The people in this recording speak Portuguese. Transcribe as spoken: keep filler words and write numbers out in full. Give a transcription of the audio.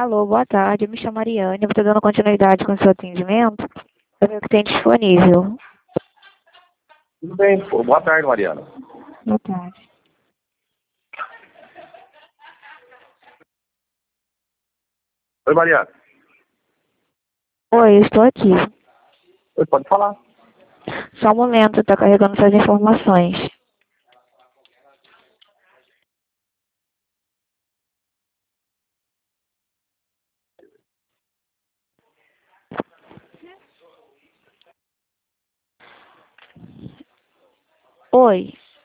Alô, boa tarde. Eu me chamo Mariane. Eu estou dando continuidade com o seu atendimento para ver o que tem disponível. Tudo bem, pô. Boa tarde, Mariana. Boa tarde. Oi, Mariana. Oi, eu estou aqui. Oi, pode falar. Só um momento, está carregando suas informações. Oi.